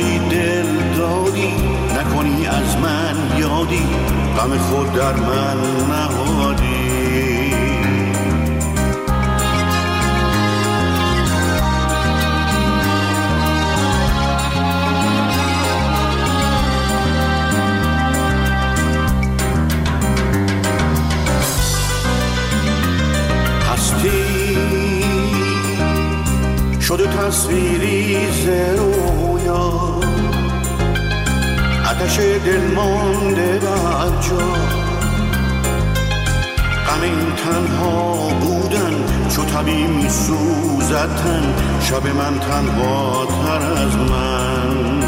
باری دل دادی، نکنی از من یادی، غم خود در من نهادی. شده تصویری ز رویا، آتش دل مانده بر جا، غم این تنها بودن چو طبیع می سوزد تن، شب من تنها تر از من.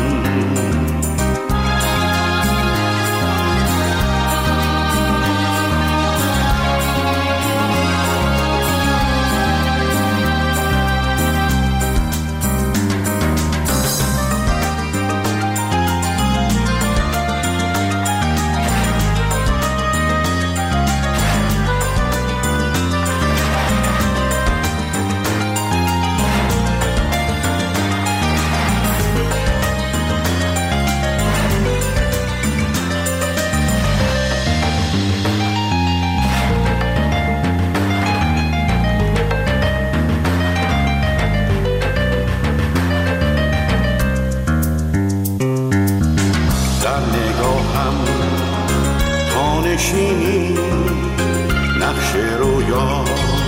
نقش رویا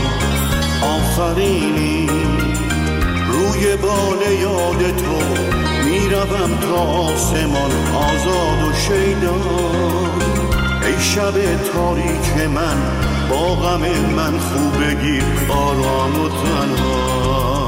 آفرینی، روی بال یاد تو میروم تا آسمان آزاد و شیدا. ای شب تاریک من با غم من خوب بگیر آرام و تنها.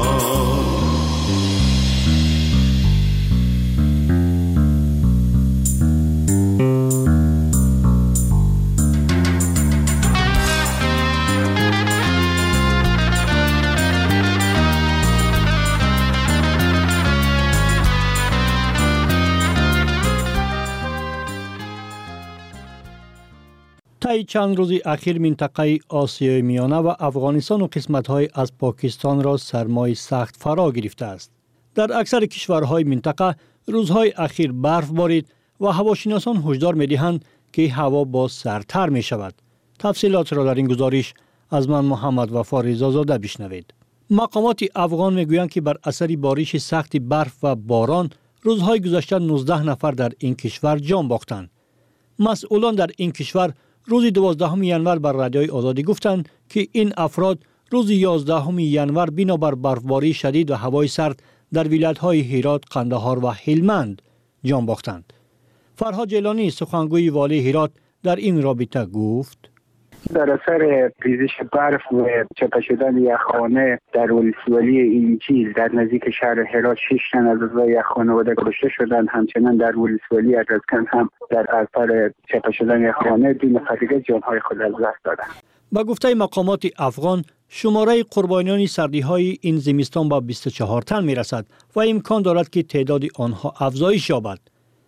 طی چند روز اخیر منطقه آسیای میانه و افغانستان و قسمت‌های از پاکستان را سرمای سخت فرا گرفته است. در اکثر کشورهای منطقه روزهای اخیر برف بارید و هواشناسان هشدار می‌دهند که هوا باز سردتر می‌شود. تفصیلات را در این گزارش از من محمد وفا رضازاده بشنوید. مقامات افغان می‌گویند که بر اثر بارش سخت برف و باران روزهای گذشته 19 نفر در این کشور جان باختند. مسئولان در این کشور روز 12 ینور بر رادیوی آزادی گفتند که این افراد روز 11 ینور بنابر برفباری شدید و هوای سرد در ولایت‌های هرات، قندهار و هلمند جان باختند. فرهاد جیلانی سخنگوی والی هرات در این رابطه گفت: در اثر ریزش برف و چپه شدن یخخانه در ولسوالی اینجیل در نزدیک شهر هرات 6 تن از اعضای یک خانواده کشته شدند. همچنین در ولسوالی ارزکند هم در اثر چپه شدن یخخانه 2 نفر دیگر جانهای خود از دست دادند. با گفته مقامات افغان شماره قربانیان سردی‌های این زمستان به 24 تن میرسد و امکان دارد که تعداد آنها افزایش یابد.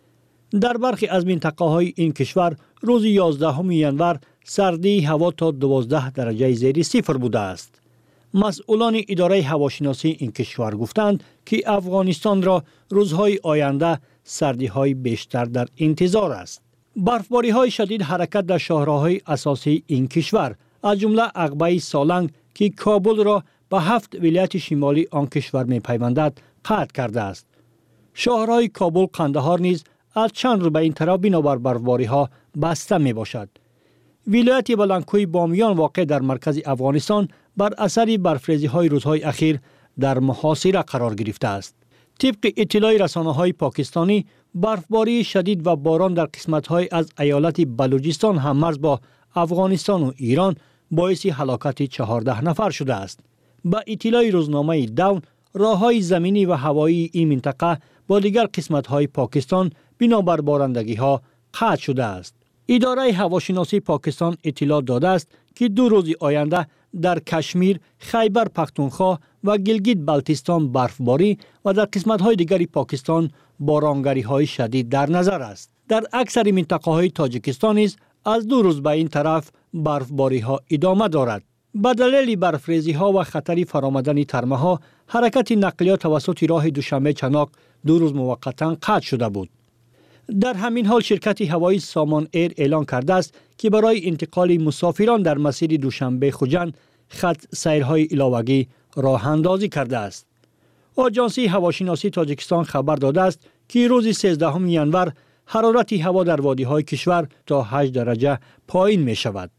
در برخی از منطقه‌های این کشور روز 11 ینور سردی هوا تا 12 درجه زیر صفر بوده است. مسئولان اداره هواشناسی این کشور گفتند که افغانستان را روزهای آینده سردی‌های بیشتر در انتظار است. برفباری‌های شدید حرکت در شاهراه‌های اساسی این کشور از جمله عقبه سالنگ که کابل را به 7 ولایت شمالی آن کشور می‌پیوندد قطع کرده است. شاهراه کابل قندهار نیز از چند روز به این طرف بنابر برفباری‌ها بسته میباشد. ولایت بلندکوی بامیان واقع در مرکز افغانستان بر اثر برفریزی‌های روزهای اخیر در محاصره قرار گرفته است. طبق اطلاع رسانه‌های پاکستانی برفباری شدید و باران در قسمت‌های از ایالت بلوچستان هم‌مرز با افغانستان و ایران باعث هلاکت 14 نفر شده است. با اطلاع روزنامه داون راه‌های زمینی و هوایی این منطقه با دیگر قسمت‌های پاکستان بنابر بارندگی‌ها قطع شده است. اداره هواشناسی پاکستان اطلاع داده است که 2 روز آینده در کشمیر، خیبر پختونخوا و گیلگیت بلتیستان برفباری و در قسمت‌های دیگر پاکستان بارانگری‌های شدید در نظر است. در اکثر منطقه‌های تاجیکستان نیز از 2 روز به این طرف برفباری‌ها ادامه دارد. به دلیل برفریزی‌ها و خطر فرآمدن ترمه‌ها، حرکت نقلیات توسط راه دوشنبه چناق 2 روز موقتا قطع شده بود. در همین حال شرکت هوایی سامان ایر اعلان کرده است که برای انتقال مسافران در مسیر دوشنبه خوجند خط سیرهای علاوگی راه اندازی کرده است. آژانس هواشناسی تاجیکستان خبر داده است که روز 13 ژانویه حرارت هوا در وادی‌های کشور تا 8 درجه پایین می شود.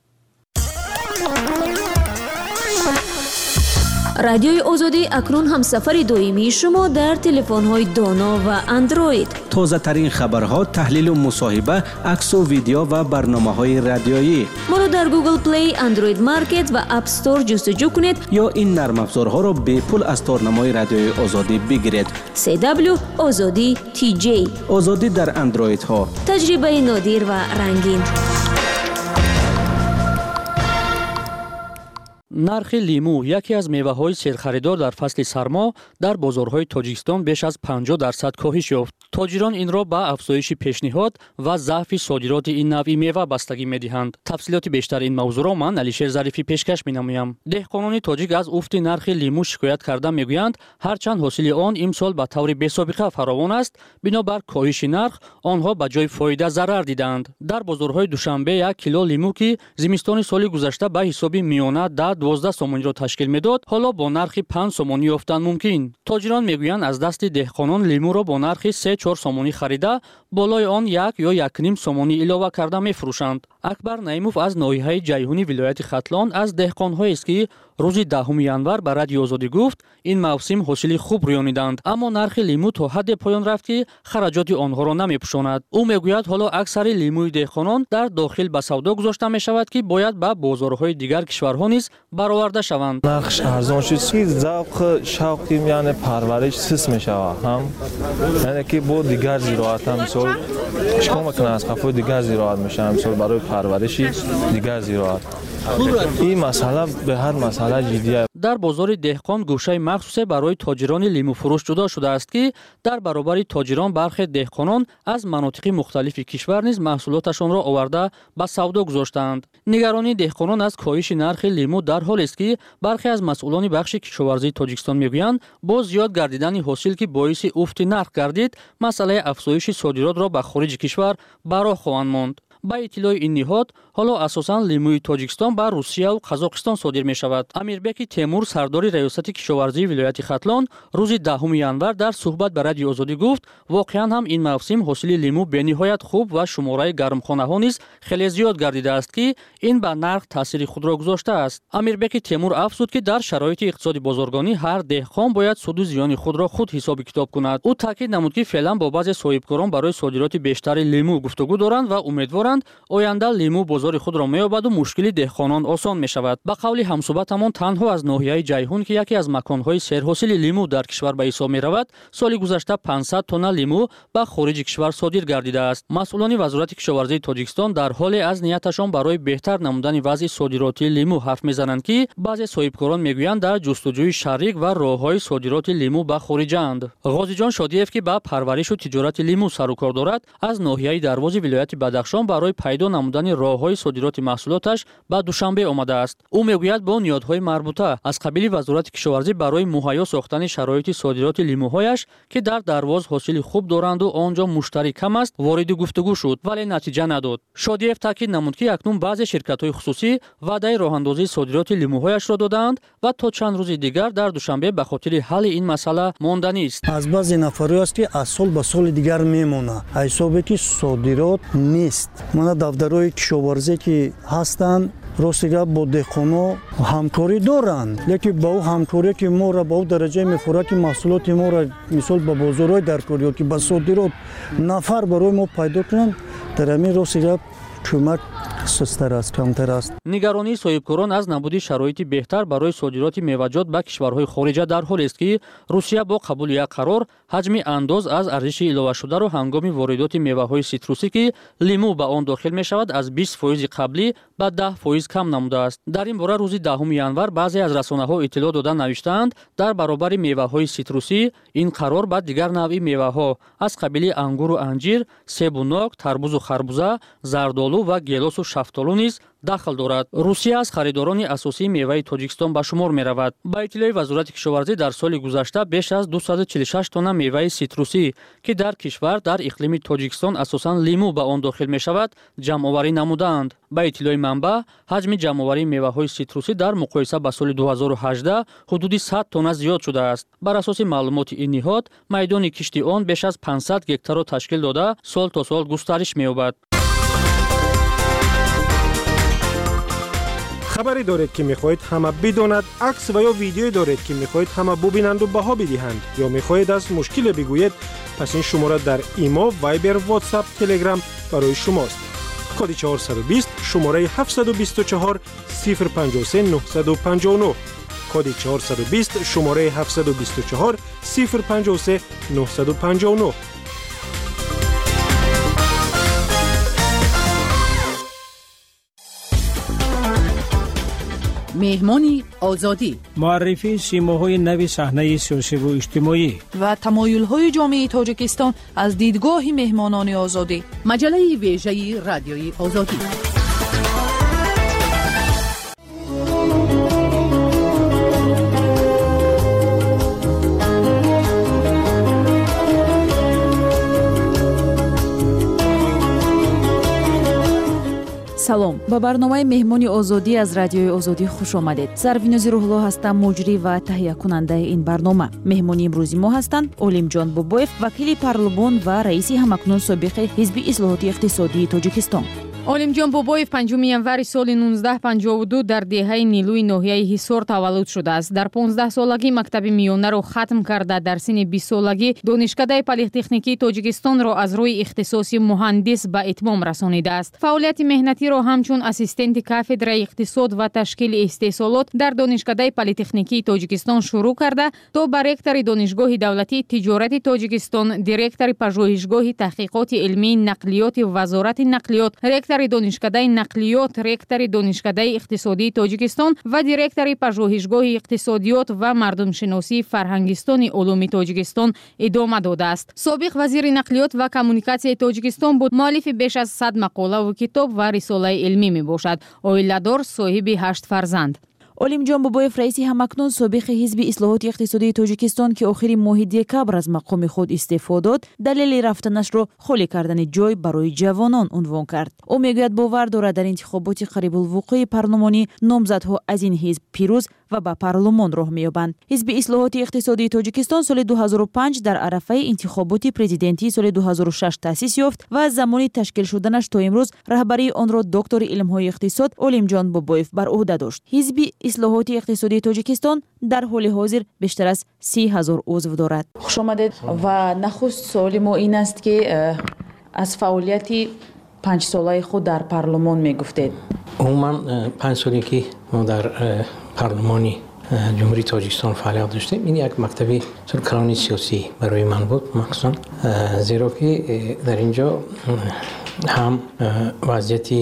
رادیوی آزادی اکنون هم سفر دائمی شما در تلفن‌های دانا و اندروید. تازه ترین خبرها، تحلیل و مصاحبه، عکس و ویدیو و برنامه‌های رادیویی. ما را در گوگل پلی، اندروید مارکت و اپ استور جستجو کنید یا این نرم افزارها را به پول از تارنمای رادیوی آزادی بگیرید. CW آزادی TJ. آزادی در اندروید ها. تجربه نادر و رنگین. نرخ لیمو یکی از میوه‌های سرخریدار در فصل سرما در بازارهای تاجیکستان بیش از 50% کاهش یافت. تاجران این را به افزایش پیشنهاد و ضعف صادرات این نوع میوه بستگی می‌دهند. تفصیلات بیشتر این موضوع را من علیشیر ظریفی پیشکش می‌نمایم. دهقانان تاجیک از افت نرخ لیمو شکایت کرده می‌گویند هرچند حاصل آن امسال به طور بی‌سابقه فراوان است، بنابر کاهش نرخ آنها به جای فایده ضرر دیدند. در بازارهای دوشنبه 1 کیلو لیمو که زمستان سال گذشته به حساب میانه 12 سومانی را تشکیل میداد، حالا با نرخ 5 سومانی یافتن ممکن. تاجران میگویند از دست دهقانان لیمو را با نرخ 3-4 سومانی خریده، بالای آن 1 یا 1.5 سومانی علاوه کرده میفروشند. اکبر نعیموف از ناحیه جیهونی ولایت ختلان از دهقان‌هایی است که روز 10 ژانویه به رادیو آزادی گفت این موسم حاصل خوب رویانیدند، اما نرخ لیمو تا حد پایان رفت که خراجات آنها را نمیپوشاند. او میگوید حالا اکثر لیموی دهقانان در داخل به سودا گذاشته می شود که باید به بازارهای دیگر کشورها نیز برآورده شوند. نرخش ارزان شد که ذوق شوقی یعنی پرورش سست می شود، هم یعنی که با دیگر زراعت هم مثلا چیکار میکنه از قفای دیگر زراعت میشه، مثلا برای پرورش دیگر زراعت. این مسئله به هر مسئله جدیه. در بازار دهقان گوشه مخصوص برای تاجران لیمو فروش جدا شده است که در برابر تاجران برخی دهقانان از مناطق مختلف کشور نیز محصولاتشان را آورده به سودا گذاشتند. نگرانی دهقانان از کاهش نرخ لیمو در حال است که برخی از مسئولان بخش کشاورزی تاجیکستان میگویند با زیاد گردیدن حاصل که باعث افت نرخ گردید، مسئله افزایش صادرات را به خارج کشور برآ خواهند ماند. با اطلاع این نهاد حالا اساساً لیموی تاجیکستان به روسیه و قزاقستان صادر می شود. امیربک تیمور سردار ریاست کشاورزی ولایت ختلان روز 10 ژانویه در صحبت به رادیو آزادی گفت واقعاً هم این موسم حاصل لیمو به نهایت خوب و شماره گرمخانه ها نیز خیلی زیاد گردیده است که این به نرخ تاثیر خود را گذاشته است. امیربک تیمور افزود که در شرایط اقتصادی بازرگانی هر دهقان باید سود و زیان خود را خود حساب کتاب کند. او تاکید نمود که فعلا با بعضی صاحبکاران برای صادرات بیشتر لیمو گفتگو دارند و امیدوارند آینده لیمو بازار خود را می‌یابد و مشکل دهقانان آسان می‌شود. به قول همصحبتمان تنها از ناحیه جیهون که یکی از مکان‌های سرحاصل لیمو در کشور به حساب می‌رود، سال گذشته 500 تن لیمو به خارج کشور صادر گردیده است. مسئولان وزارت کشاورزی تاجیکستان در حال از نیتشان برای بهتر نمودن وضع صادراتی لیمو حرف می‌زنند که بعضی صاحبکاران می‌گویند در جستجوی شریک و راه‌های صادرات لیمو به خارج‌اند. غازی جان شادیف که به پرورش و تجارت لیمو سر و کار دارد، از ناحیه دروازه ولایت بدخشان برای پیدا نمودن راه‌های صادرات محصولاتش به دوشنبه آمده است. او میگوید با نیازهای مربوطه از قبیل وزارت کشاورزی برای مهیا ساختن شرایط صادرات لیموهایش که در درواز حاصل خوب دارند و آنجا مشتری کم است وارد گفتگو شد ولی نتیجه نداد. شادیف تاکید نمود که اکنون بعضی شرکت‌های خصوصی وعده راه‌اندازی صادرات لیموهایش را دادند و تا چند روز دیگر در دوشنبه به خاطر حل این مسئله ماندنی است. از بعضی نفرایی است که از سال به سال دیگر میمونه، حسابی که صادرات نیست. من دفترهای کشاورزی که هستند راستیگه با دهقانا همکاری دارند، لیکن با او همکاری که ما را با او درجه می‌فوره که محصولات ما را مثال به بازارهای درکاری یا که به صادرات نفر برای ما پیدا کنند، در همین راستیگه کمک سستر است، کمتر است. نگرانی صاحبکاران از نبود شرایط بهتر برای صادرات میوه‌جات به کشورهای خارجه در حالی است که روسیه با قبول یک قرار حجم انداز از ارزش علاوه شده را هنگام واردات میوه‌های سیتروسی که لیمو به آن داخل می‌شود از 20% قبلی به 10% کم نموده است. در این باره روز 10 ژانویه بعضی از رسانه‌ها اطلاع داده نوشتند در برابر میوه‌های سیتروسی این قرار به دیگر نوع میوه‌ها از قبیل انگور و انجیر، سیب و ناک، تربوز و خربوزه، زردآلو و گیلاس و شفتالو نیز дахл дорад. Русия аз харидорони асосии меваи Тоҷикистон ба шумор меравад. Ба иттилои вазорати кишоварзӣ дар соли гузашта беш аз 246 тонна меваи ситрусӣ ки дар кишвар дар иқлими Тоҷикистон асосан лимӯ ба он дохил мешавад, ҷамъоварӣ намудаанд. Ба иттилои манбаъ, ҳаҷми ҷамъоварии меваҳои ситрусӣ дар муқоиса ба соли 2018 ҳудуди 100 тонна зиёд шудааст. Бар асоси маълумоти ин ниҳод, майдони кишти он беш аз 500 гектарро ташкил дода, сол то сол густариш меёбад. خبری دارید که میخواهید همه بداند، عکس و یا ویدیویی دارید که میخواهید همه ببینند و بها بدهند یا میخواهید از مشکل بگویید، پس این شماره در ایما، وایبر، واتساپ، تلگرام برای شماست. کد 420 شماره 724 053 959 کد 420 شماره 724 053 959. مهمانی آزادی، معرفی سیماهای نو صحنه سیاسی و اجتماعی و تمایل‌های جامعه تاجیکستان از دیدگاه مهمانان آزادی. مجله ویژه رادیوی آزادی. салом, ба барномаи меҳмони озодӣ аз радиои озодӣ хуш омадед. Зарвинози Рӯҳулло ҳастам, муҷрӣ ва таҳиякунандаи ин барнома. Меҳмони имрӯзи мо ҳастанд Олимҷон Бобоев, вакили парлумон ва раиси ҳамакнун собиқи ҳизби ислоҳоти иқтисодии Тоҷикистон. Олимҷон Бобоев 5 январи соли 1952 дар деҳаи Нилӯи ноҳияи Ҳисор таваллуд шудааст. Дар 15-солагӣ мактаби миёнаро хатм карда, дар синни 20-солагӣ донишкадаи политехникии Тоҷикистонро аз рӯи ихтисоси муҳандис ба итмом расонидааст. Фаъолияти меҳнатиро ҳамчун ассистенти кафедраи иқтисод ва ташкили истеҳсолот дар донишкадаи политехникии Тоҷикистон шурӯъ карда, то ба ректори донишгоҳи давлатии тиҷорати Тоҷикистон, директори пажӯҳишгоҳи таҳқиқоти илмии нақлиёти вазорати нақлиёт, ректори донишкадаи нақлиёт, ректори донишкадаи иқтисодии Тоҷикистон ва директори пажӯҳишгоҳи иқтисодиёт ва мардумшиносии фарҳангистони улуми Тоҷикистон идома додааст. Собиқ вазири нақлиёт ва коммуникатсияи Тоҷикистон буд. муаллифи беш аз 100 мақолаву китоб ва рисолаи илмӣ мебошад. Оиладор, соҳиби 8 фарзанд. Олимҷон Бобоев раиси ҳамакнун собиқи ҳизби ислоҳоти иқтисодии Тоҷикистон ки охири моҳи декабр аз мақоми худ истеъфо дод, далели рафтанашро холӣ кардани ҷой барои ҷавонон унвон кард. Ӯ мегӯяд бовар дорад дар интихоботи қарибулвуқӯи парлумонӣ номзадҳо аз ин ҳизб пирӯз ва ба парлумон роҳ меёбанд. ҳизби ислоҳоти иқтисодии Тоҷикистон соли 2005 дар арафаи интихоботи президентии соли 2006 таъсис ёфт ва аз замони ташкил шуданаш то имрӯз раҳбарии онро доктори илмҳои иқтисод Олимҷон Бобоев бар уҳда дошт. ҳизби ислоҳоти иқтисодии Тоҷикистон дар ҳоли ҳозир бештар аз 30,000 узв дорад. хушомадед. ва нахуст суоли мо ин аст ки аз фаъолияти 5-солаи худ дар парлумон мегуфтед. умуман 5 соле ки мо дар парлумони ҷумҳурии Тоҷикистон фаъолият доштем, ин як мактаби калони сиёсӣ барои ман буд, махсусан зеро ки дар ин ҷо ҳам вазъияти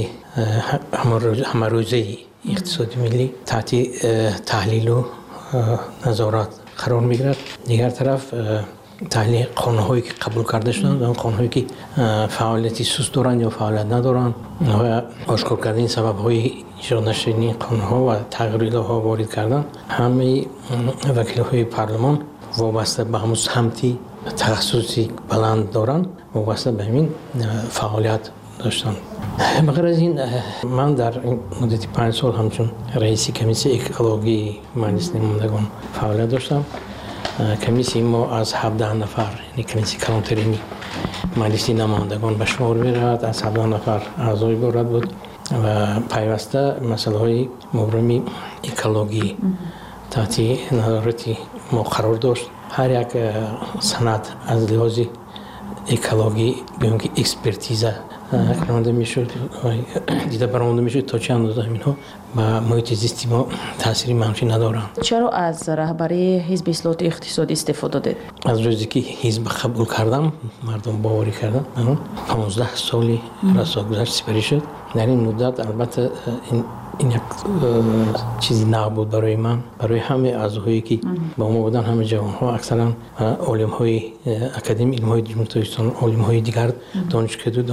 ҳамарӯзаи иқтисоди миллӣ таҳти таҳлилу назорат қарор мегирад. дигар тараф таҳлили қонунҳое ки қабул карда шуданд, он қонунҳое ки фаъолияти суст доранд ё фаъолият надоранд ва ошкор кардани сабабҳои иҷро нашудани қонунҳо ва тағйирилоҳо ворид кардан, ҳамаи вакилҳои парлумон вобаста ба ҳамун самти тахассуси баланд доранд, вобаста ба ҳамин фаъолият доштанд. бағайр аз ин ман дар муддати 5 сол ҳамчун раиси комиссияи экологии маҷлис намояндагон фаъолият доштам. комиссияи мо аз 17 нафар, яъне комиссияи калонтарини маҷлиси намояндагон ба шумор меравад, аз 17 нафар аъзои иборат буд ва пайваста масъалаҳои муброми экологӣ таҳти назорати мо қарор дошт. ҳар як санад аз лиҳози экологӣ биён ки экспертиза ронда мешуд, дида баромада мешуд то чӣ андоза ҳаминҳо ба муҳити зисти мо таъсири манфӣ надоранд. чаро аз раҳбарии ҳизби ислоҳоти иқтисод истеъфо додед? аз рӯзе ки ҳизб қабул кардам, мардум боварӣ кардам, 15 соли расо гузашт сипарӣ шуд. дар ин муддат албатта ин як чизи нав буд барои ман, барои ҳамаи аъзоҳое ки ба мо буданд, ҳама ҷавонҳо, аксаран олимҳои академияи илмҳои ҷумҳурии Тоҷикистон, олимҳои дигар донишгоҳҳои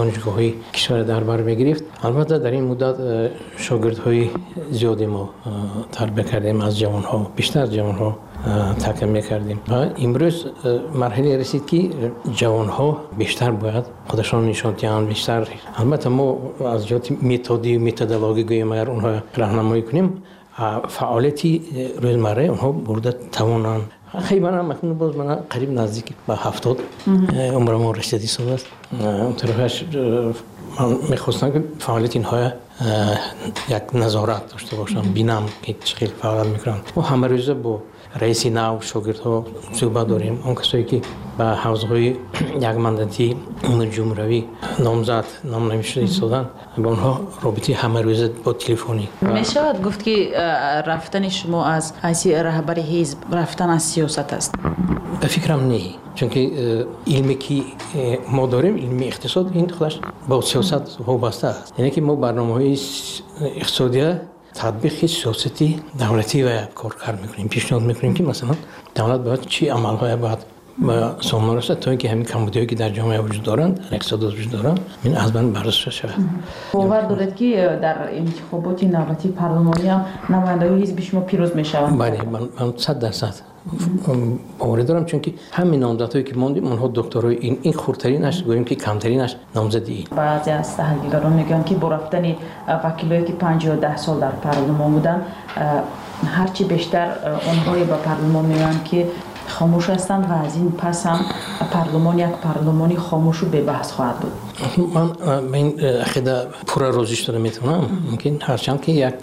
های کشور در بر بگرفت. البته در این مدت شاگردهای زیادی ما تربیت کردیم، از جوانها بیشتر جوانها تاکید می‌کردیم و امروز مرحله رسید که جوانها بیشتر باید خودشان نشان دهند، بیشتر البته ما از جهت متدولوژی گوییم اگر اونها راهنمایی کنیم فعالیتی روزمره اونها برده توانند. خیلی هم مکنون باز من قریب نزدیک به 70 عمرم رسیدی سال است. اون طرفش من میخواستم که فعالیت اینها یک نظارت داشته باشم، بینم که چقدر فعال میکنن و همه روزه با رئیس نو شاگردها صحبت داریم. اون کسایی که به حوزه‌های یک مانداتی جمهوری نامزد نام نمیشده ایستادن با اونها رابطه همه روزه با تلفنی. میشود گفت که رفتن شما از حیث رهبر حزب رفتن از سیاست است؟ به فکرم نه، چون که علمی که ما داریم علم اقتصاد این خودش با سیاست وابسته است. یعنی که ما برنامه‌های اقتصادی تطبیق سیاستی دولتی و کار میکنیم، پیشنهاد میکنیم که مثلا دولت باید چی عملهای باید با سامانه رسد تا اینکه همین کمبودی‌هایی که در جامعه وجود دارند، اقتصاد وجود دارند، این از بین بررسی شود. باور دارید که در انتخابات نوبتی پارلمانی هم نمایندگان حزب شما پیروز میشوند؟ بله، من 100% باور دارم، چون که همین نامزدهایی که ماندیم اونها دکترای این خردترینش گوییم که کمترینش نامزدی. بعضی از تحلیلگران میگن که با رفتن وکیلایی که 5-10 سال در پارلمان بودن هرچی بیشتر اونهایی به پارلمان میان که خاموش هستند و از این پس هم پارلمان یک پارلمانی خاموش و بحث خواهد بود. من این عقیده پورا روزش دارم میتونم، ممکن هرچند که یک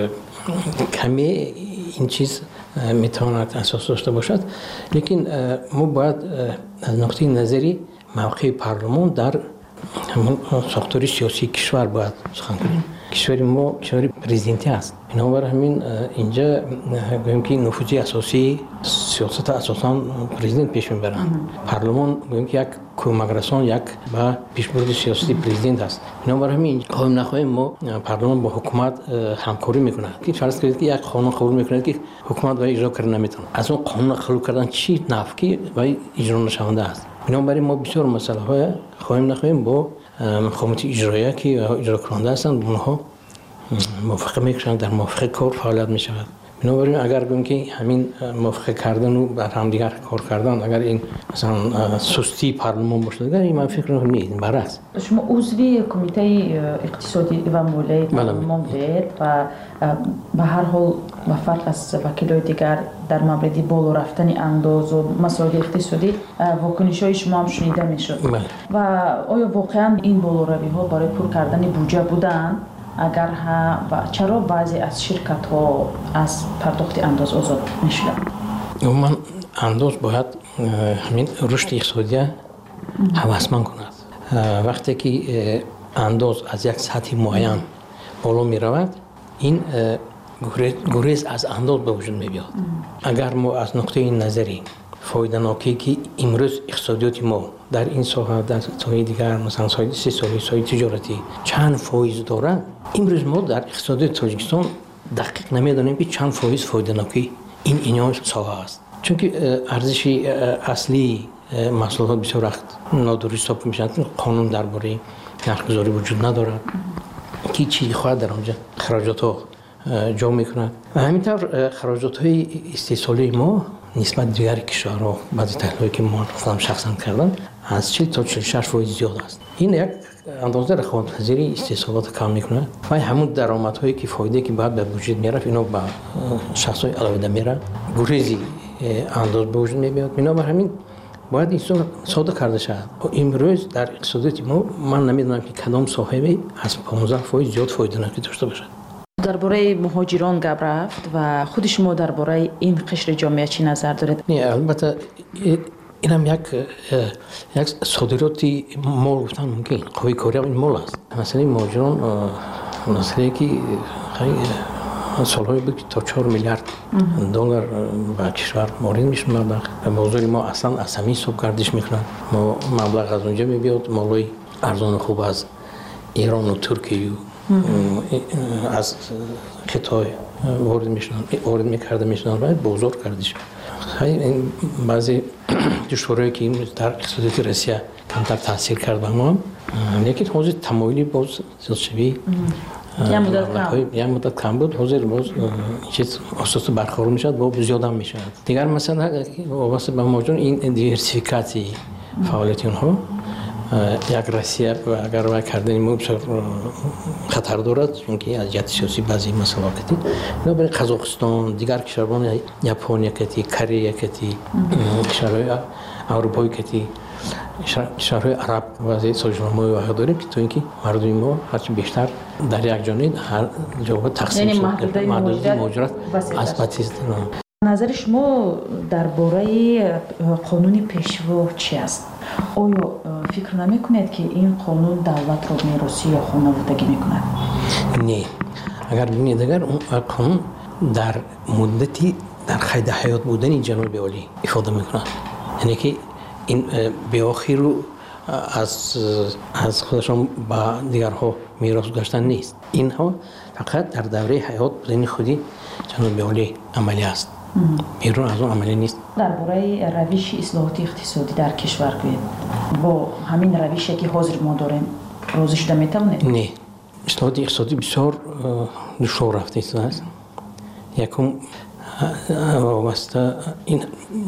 کمی این چیز میتواند اساس داشته باشد، لیکن ما باید از نقطه نظری موقع پارلمان در همون ساختار سیاسی کشور باید سخن کنیم. کشور ما کشور پرزیدنتی است، بنابراین همین اینجا گوییم که نفوذ اساسی سیاست اساساً پرزیدنت پیش میبرند. پارلمان گوییم که یک کمک‌رسان یک با پیشبرد سیاسی پرزیدنت است. بنابراین همین خواهیم نخواهیم ما پارلمان با حکومت همکاری میکنه که فرض کنید که یک قانون قبول میکنه که حکومت وای اجرا کردن نمیتونه، از اون قانون قبول کردن چی نفعی وای اجرا نشونده است. بنابراین ما بسیار مسئله های خواهیم نخواهیم با مقامات اجرایی که اجرا کننده هستند اونها موافقه میکنند، در موافقه کار فعالیت میشود. بنابراین اگر بگیم که همین موافقه کردن و بر هم دیگر کار کردن اگر این مثلا سستی پارلمان باشه، اگر این من فکر نمی‌کنم برعکس. شما عضوی کمیته اقتصادی و مالی پارلمان بودید و به هر حال و فرق از وکیلای دیگر در مورد بالا رفتن انداز و مسائل اقتصادی واکنش‌های شما هم شنیده میشد. و آیا واقعا این بالاروی‌ها برای پر کردن بودجه بودن؟ اگر ها و چرا بعضی از شرکت ها از پرداخت انداز آزاد میشوند؟ من انداز باید همین رشد اقتصادی هوسمند کند. وقتی که انداز از یک سطح معین بالا می رود، این گریز از انداز به وجود می بیاد. اگر ما از نقطه نظری فایده ناکی که امروز اقتصادیات ما در این ساحه در ساحه دیگر مثلا ساحه تجارتی چند فایز داره، امروز ما در اقتصادیات تاجیکستان دقیق نمیدانیم که چند فایز فایده ناکی این ساحه است، چون که ارزش اصلی محصولات بسیار وقت نادرست حساب میشن. قانون درباره نرخ‌گذاری وجود ندارد که چی خواهد در آنجا خراجات ها جا میکنند و همینطور خراجات های استحصالی ما نسبت دیگر کشورها بعضی تحلیلی که ما خودم شخصا کردم از 40 تا 46% زیاد است. این یک اندازه رقابت‌پذیری استحصالات کم میکنه و همون درآمدهایی که فایده که بعد به وجود میاره اینا به شخصای علاوه میره، گریزی انداز به وجود میاد. بنابراین همین باید این ساده کرده شود. امروز در اقتصادیات ما من نمیدونم که کدام صاحبی از 15% زیاد فایده ناکی داشته باشد. درباره مهاجران گپ رفت و خود شما درباره این قشر جامعه چی نظر دارید؟ نه البته این هم یک صادراتی مال گفتن ممکن قوی کاری این مال است. مثلا مهاجران مسئله که سالهای بود که تا 4 میلیارد دلار به کشور وارد میشن. مبلغ بازار ما اصلا از همین صبح گردش میکنن. ما مبلغ از اونجا میبیاد، مالای ارزان خوب از ایران و ترکیه از خطای وارد میکرده میشنن و بازار کردش. بعضی دشواری که در اقتصادی روسیه کمتر تاثیر کرد به ما، لیکن حاضر تمایلی باز زیادشوی یا مدت کم بود، حاضر باز چیز اساس برخورد میشد با زیاد هم میشد. دیگر مثلا واسه به موضوع این دیورسیفیکاسی فعالیت اونها یک روسیه و اگر وای کردن ما خطر دارد، چون که از جهت سیاسی بعضی مسائل کتی نه برای قزاقستان دیگر کشوران ژاپنیا کتی کره کتی کشورهای اروپایی کتی کشورهای عرب وضعیت سازمان‌های واحد داریم که تو اینکه مردم ما هرچی بیشتر در یک جانب هر جواب تقسیم شده محدودیت موجودات اثباتی است. نظر شما درباره قانون پیشرو چی است؟ آیا فکر نمی‌کنید که این قانون دولت را میراثی یا خانوادگی می‌کند؟ نه. اگر ببینید اگر اون قانون در مدتی در قید حیات بودن جناب عالی ifade می‌کند، یعنی که این به آخر رو از خودشان با دیگرها میراث گذاشتن نیست. اینها فقط در دوره حیات بودن خودی جناب عالی عملی است. بیرون از اون عملی نیست. درباره روش اصلاحات اقتصادی در کشور گوید با همین روشی که حاضر ما داریم راضی شده میتونید؟ نه. اصلاحات اقتصادی بسیار دشوار رفته است. یکم وابسته این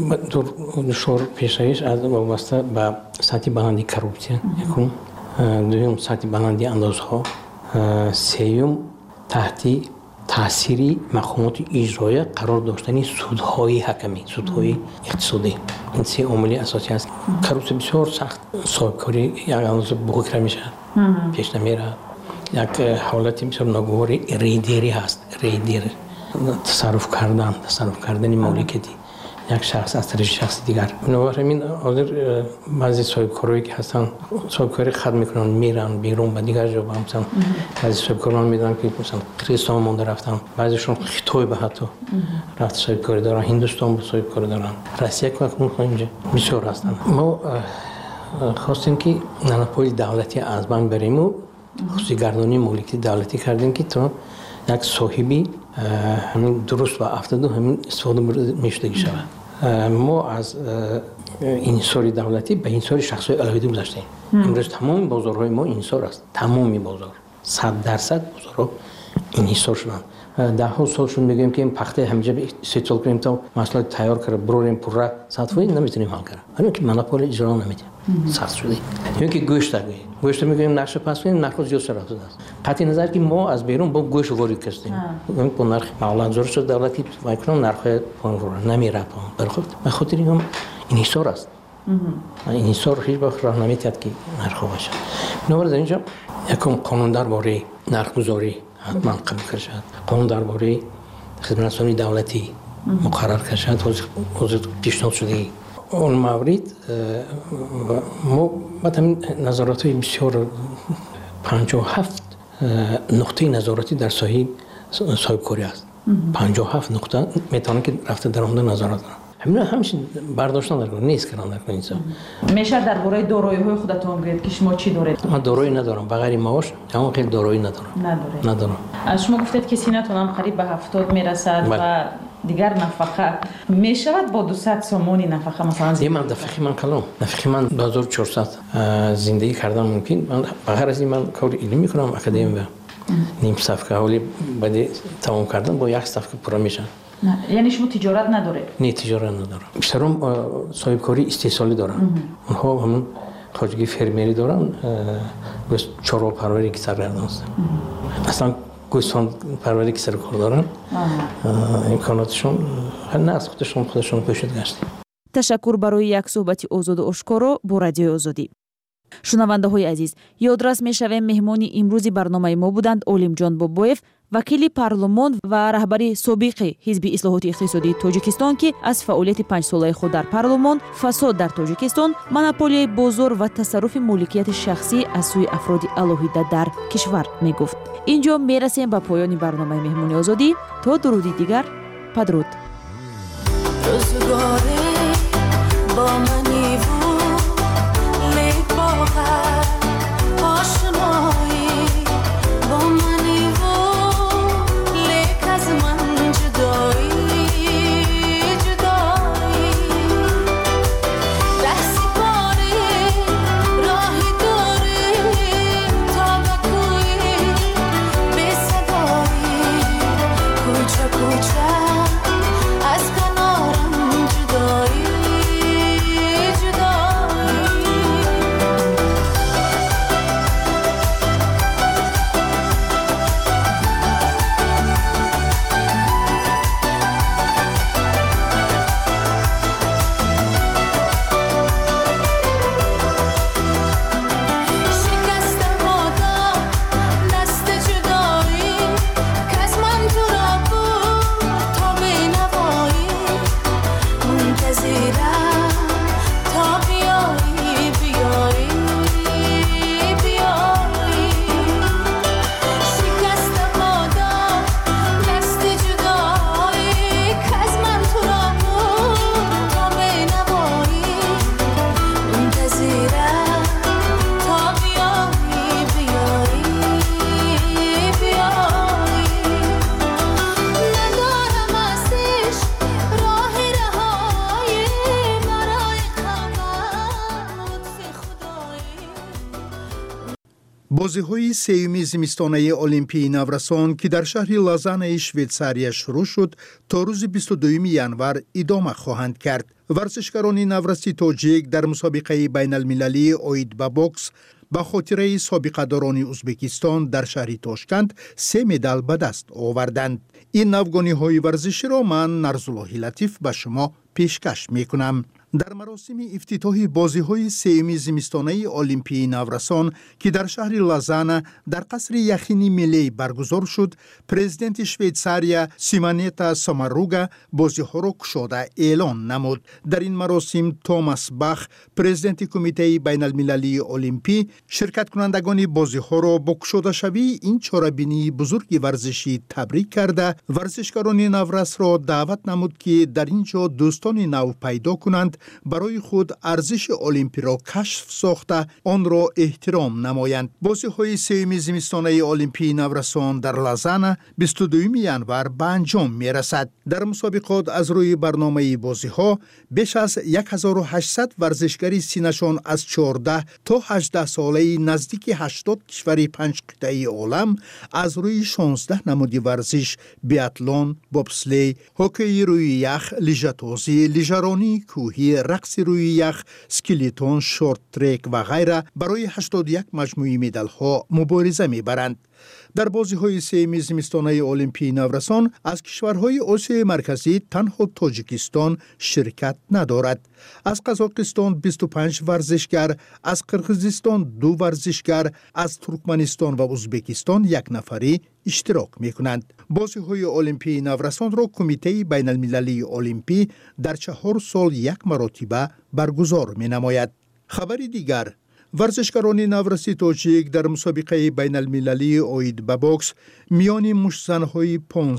دشوار پیشایش از وابسته به سطح بلندی کروپسیون، یکم دوم سطح بلندی اندازها، سوم تحت تأثیری مقامات اجرایی قرار داشتن سودهای حکمی، سودهای اقتصادی. این سه عامل اساسی است. کروپسیون بسیار سخت صاحبکاری یک اندازه بزرگ میشه، پیش نمیره. یک حالتی بسیار ناگوار ریدیری هست، ریدیر تصرف کردن مالکیتی یک شخص از طرف شخص دیگر. بنابراین حاضر بعضی صاحبکارایی که هستن صاحبکاری خرد میکنن میرن بیرون به دیگر جا مثلا بعضی صاحبکاران میدونن که مثلا کریستان مونده رفتن، بعضیشون خیتوی به حتی رفت صاحبکاری دارن، هندوستان به صاحبکاری دارن، روسیه که اون اینجا بسیار هستن. ما خواستیم که نانپول دولتی از بین بریم و خصوصی گردانی مالکیتی دولتی کردیم که تو یک صاحبی همین درست و افتاده همین استفاده میشده شود. ما از انحصار دولتی به انحصار شخصی علاقه گذاشتیم. امروز تمام بازارهای ما انحصار است. تمامی بازار 100% بازارها انحصار شدن. ده ها سالشون میگیم که این پخته همینجا استفاده کنیم تا مسئله تیار کنه بروریم پره صدفایی نمیتونیم حل کنیم. همین که مناپول اجرا نمیده. سخت شده. یعنی که گوشت میگیم نقش پس کنیم نرخ زیاد شده است. قطعی نظر که ما از بیرون با گوشت وارد کردیم. با نرخ معلومات زور شد دولتی وایکران نرخ پایین رو نمیره پایین. به خاطر این انحصار است. انحصار هیچ وقت راه نمیتاد که نرخ باشه. بنابراین اینجا یکم قانون درباره نرخ‌گذاری حتما قبول کرد شد. قانون درباره خدمترسانی دولتی مقرر کرد شد. حاضر پیشنهاد شده. اون مورد ما مثلا نظارت‌های بسیار 57 نقطه نظارتی در صاحبکاری است. 57 نقطه میتونه که رفته در اون نظارت کنه. همیشه برداشتن در نیست کردن در اینجا. میشه درباره دارایی‌های خودتون بگید که شما چی دارید؟ من دارایی ندارم، بغیر معاش اما خیلی دارایی ندارم. از شما گفتید که سینتون هم قریب به 70 میرسد و دیگر نفقه میشود با 200 سومونی نفقه مثلا من نفقه من کلام نفقه من 2400 زندگی کردن ممکن. من بغیر از این من کار علمی میکنم اکادمی و نیم صفحه ولی بعد تمام کردن با یک صفحه پر میشن. نه یعنی شما تجارت نداره؟ نه تجارت ندارم. بیشترم صاحبکاری استحصالی دارن. اونها همون خارجی فرمیری دارن. بس چهار پروری که سرگردان هستن. اصلا گوسفند پروری که سر کار دارن. امکاناتشون نه از خودشون پوشیده گشتیم. تشکر برای یک صحبت آزاد و آشکارا با رادیوی آزادی. شنونده‌های عزیز، یادرس می‌شویم مهمانی امروزی برنامه ما بودند علیم بابویف، وکیل پارلمان و رهبر سابق حزب اصلاحات اقتصادی تاجیکستان که از فعالیت 5 ساله خود در پارلمان، فساد در تاجیکستان، مونوپولی بازار و تصرف مالکیت شخصی از سوی افراد علاهیده در کشور میگفت. اینجا میرسیم به پایان برنامه مهمانی آزادی. تا درودی دیگر، بدرود. بازی‌های سیوم زمستانه المپیای نورسان که در شهر لازان شویتساریا شروع شد تا روز 22 ژانویه ادامه خواهند کرد. ورزشکاران نورسی تاجیک در مسابقه بین المللی اوید با بوکس با خاطره سابقه داران ازبکستان در شهر تاشکند 3 مدال به دست آوردند. این نوگانی‌های ورزشی را من نرزالله لطیف به شما پیشکش میکنم. در مراسم افتتاح بازی‌های سیوم زمستانه المپیای نورسان که در شهر لازان در قصر یخینی ملی برگزار شد، پرزیدنت شویتساریا سیمانتا ساماروگا بازی‌ها را گشوده اعلان نمود. در این مراسم توماس باخ، پرزیدنت کمیته بین المللی المپی، شرکت کنندگان بازی‌ها را با گشوده شوی این چاره‌بینی بزرگ ورزشی تبریک کرده، ورزشکاران نورس را دعوت نمود که در اینجا دوستان نو پیدا کنند، برای خود ارزش المپی را کشف ساخته آن را احترام نمایند. بازی‌های سیوم زمستانه المپیای نورسان در لازان 22 ژانویه به انجام می‌رسد. در مسابقات از روی برنامه بازی‌ها بیش از 1800 ورزشکاری سینشان از 14 تا 18 ساله نزدیک 80 کشور 5 قطعه عالم از روی 16 نمود ورزش، بیاتلون، بوبسلی، هوکی روی یخ، لیژه‌تازی، لیژه‌رانی کوهی، رقص روی یخ، اسکیلیتون، شورت ترک و غیره برای 81 مجموعه مدال ها مبارزه میبرند. در بازی‌های سیوم زمستانه المپیای نورسان از کشورهای آسیای مرکزی تنها تاجیکستان شرکت ندارد. از قزاقستان 25 ورزشگر، از قرقیزستان 2 ورزشگر، از ترکمنستان و ازبکستان 1 نفری اشتراک می‌کنند. بازی‌های المپیای نورسان را کمیته بین المللی المپی در 4 سال 1 مرتبه برگزار می‌نماید. خبر دیگر، ورزشکاران نورسی تاجیک در مسابقه بین المللی اوید با بوکس میان مشت‌زن‌های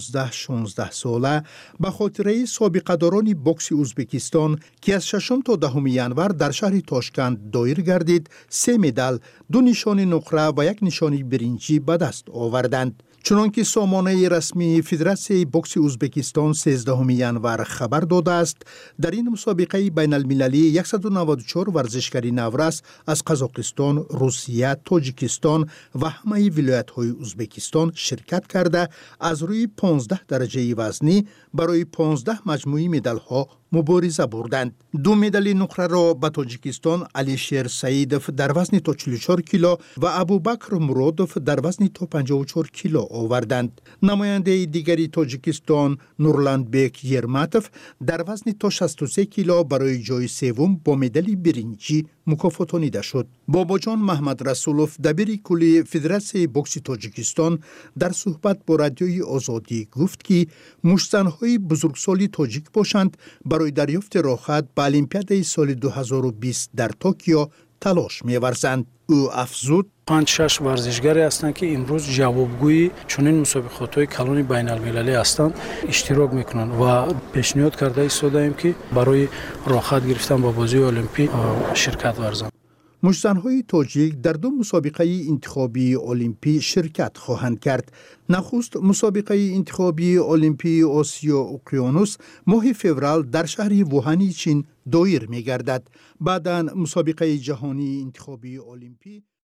15-16 ساله به خاطره سابقه داران بوکس ازبکستان که از 6 تا 10 ژانویه در شهر تاشکند دایر گردید 3 مدال، 2 نشان نقره و 1 نشان برنجی به دست آوردند. چنانکه سامانه رسمی فدراسیون بوکس ازبکستان 13 ژانویه خبر داده است، در این مسابقه بین المللی 194 ورزشکاری نورس از قزاقستان، روسیه، تاجیکستان و همه ولایت‌های ازبکستان شرکت کرده از روی 15 درجه وزنی برای 15 مجموعه مدال‌ها مبارزه بردند. 2 مدال نقره را به تاجیکستان علیشیر سعیدوف در وزن تا 44 کیلو و ابوبکر مرودوف در وزن تا 54 کیلو آوردند. نماینده دیگری تاجیکستان نورلندبک یرماتوف در وزن تا 63 کیلو برای جای سوم با مدال برنجی مکافاتانیده شد. باباجان محمد رسولوف دبیر کلی فدراسیون بوکس تاجیکستان در صحبت با رادیوی آزادی گفت که مشت‌زن‌های بزرگسالی تاجیک باشند برای دریافت راحت به المپیاد سال 2020 در توکیو تلاش می‌ورزند. او افزود 5-6 ورزشگری هستند که امروز جوابگوی چنین مسابقات‌های کلان بین المللی هستند اشتراک میکنند و پیشنهاد کرده ایستاده‌ایم که برای راحت گرفتن با بازی المپی شرکت ورزند. مشت‌زن‌های تاجیک در 2 مسابقه انتخابی المپی شرکت خواهند کرد. نخست مسابقه انتخابی المپی آسیا اقیانوس ماه فوریه در شهر ووهان چین دایر می‌گردد. بعداً مسابقه جهانی انتخابی المپی